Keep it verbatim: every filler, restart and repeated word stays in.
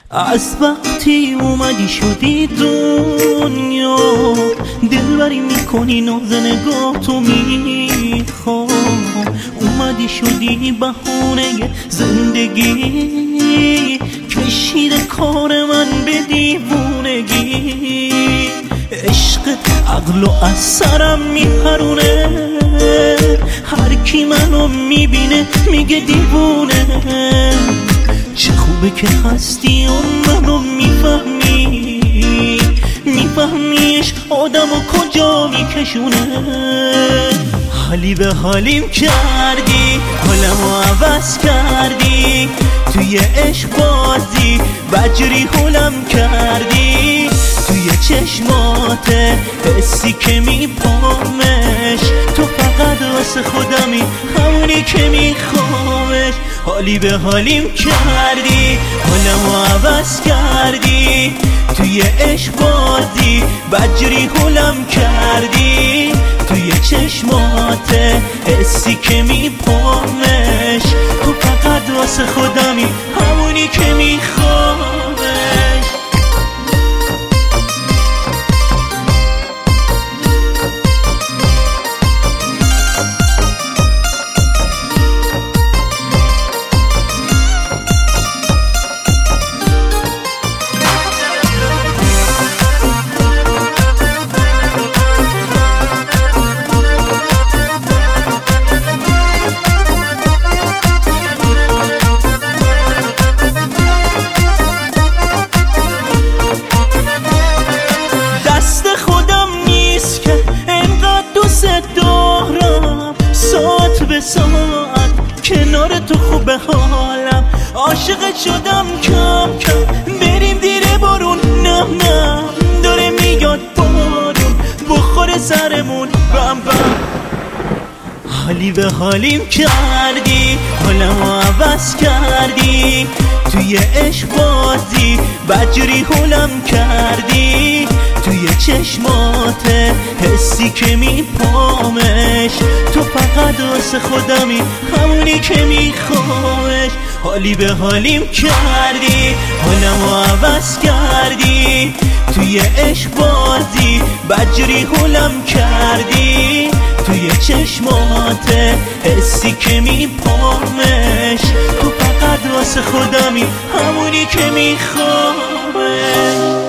از وقتی اومدی شدی دنیا دلبری میکنی ناز نگاه تو میخوام. اومدی شدی بهونه زندگی کشید کار من به دیوونگی. عشقت عقلو از سرم میپرونه، هر کی منو میبینه میگه دیوونه. چه خوبه که هستی اون منو میفهمی، میفهمیش آدمو کجا میکشونه. حالی به حالیم کردی، حالمو عوض کردی، توی عشق بازی بجری حولم کردی. توی چشمات حسی که میپامش، تو فقط واسه خودمی همونی که میخوامش. حالی به حالیم کردی، حالمو عوض کردی، توی عشق بازی بجری حولم کردی. توی چشمات حسی که میپامش، تو فقط واسه خودمی همونی که میخوامش. ساعت به ساعت کنار تو خوبه حالم، عاشق شدم کم کم. بریم دیره بارون، نم نم داره میاد بارون، بخور سرمون بم بم. حالی به حالیم کردی، حالمو عوض کردی، توی عشق بازی بجری حولم کردی. توی چشمات حسی که میپامش، تو فقط واسه خودمی همونی که میخوامش. حالی به حالیم کردی، حالمو عوض کردی، توی عشق بازی بجری حولم کردی. توی چشمات حسی که میپامش، تو فقط واسه خودمی همونی که میخوامش.